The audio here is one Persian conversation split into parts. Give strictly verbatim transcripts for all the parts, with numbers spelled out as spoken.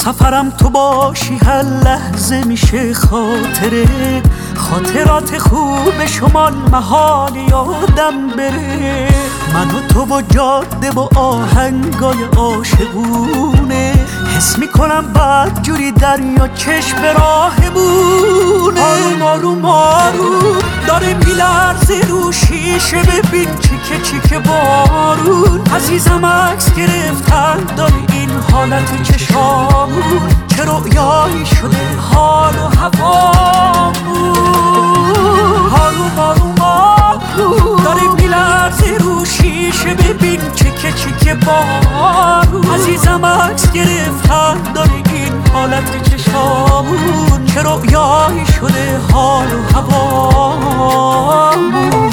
سفرم تو باشی هر لحظه میشه خاطره، خاطرات خوب شمال محال یادم بره. من و تو و جاده و آهنگای عاشقونه، حس میکنم بعد جوری دریا چشم راهمونه. آروم آروم آروم داره میلرزه رو شیشه، ببین چیکه چیکه بارون. عزیزم عکس گرفتن داره این حالت چشامون، چه رویایی شده حال و هوامون. آروم آروم آروم داره میلرزه رو شیشه، ببین چیکه چیکه بارون. عزیزم عکس گرفتن داره این حالت چشامون، چه رویایی شده حال و هوامون.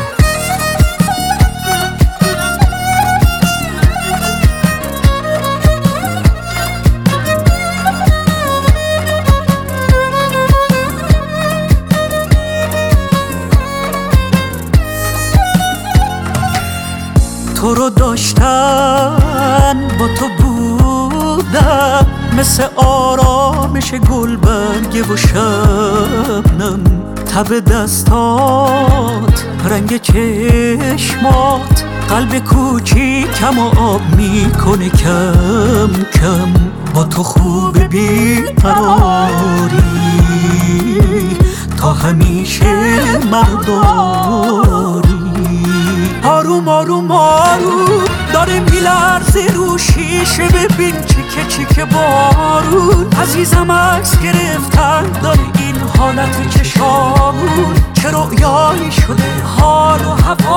تو رو داشتن با تو بودم، مثل آرامش گل برگ و شبنم. تب دستات، رنگ چشمات، قلب کوچیکم و آب میکنه کم کم. با تو خوب بیقراری، تا همیشه مرداری. آروم آروم آروم داره میلرزه رو شیشه، ببین چیکه چیکه بارون. عزیزم عکس گرفتن داره این حالت چشامون، چه رویایی شده حال و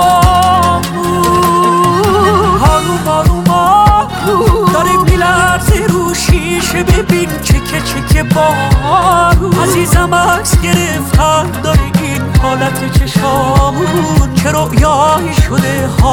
هوامون. آروم آروم آروم داره میلرزه رو شیشه، ببین چیکه چیکه بارون. عزیزم عکس گرفتن داره این حالت چشامون، چه رویایی شده